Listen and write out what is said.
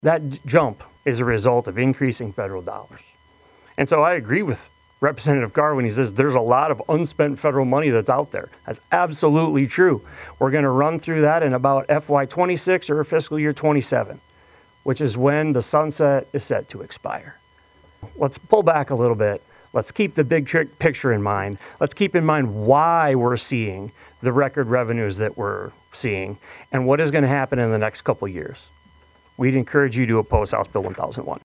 That jump is a result of increasing federal dollars. And so I agree with Representative Carr when he says there's a lot of unspent federal money that's out there. That's absolutely true. We're going to run through that in about FY26 or fiscal year 27, which is when the sunset is set to expire. Let's pull back a little bit. Let's keep the big picture in mind. Let's keep in mind why we're seeing the record revenues that we're seeing and what is going to happen in the next couple years. We'd encourage you to oppose House Bill 1001.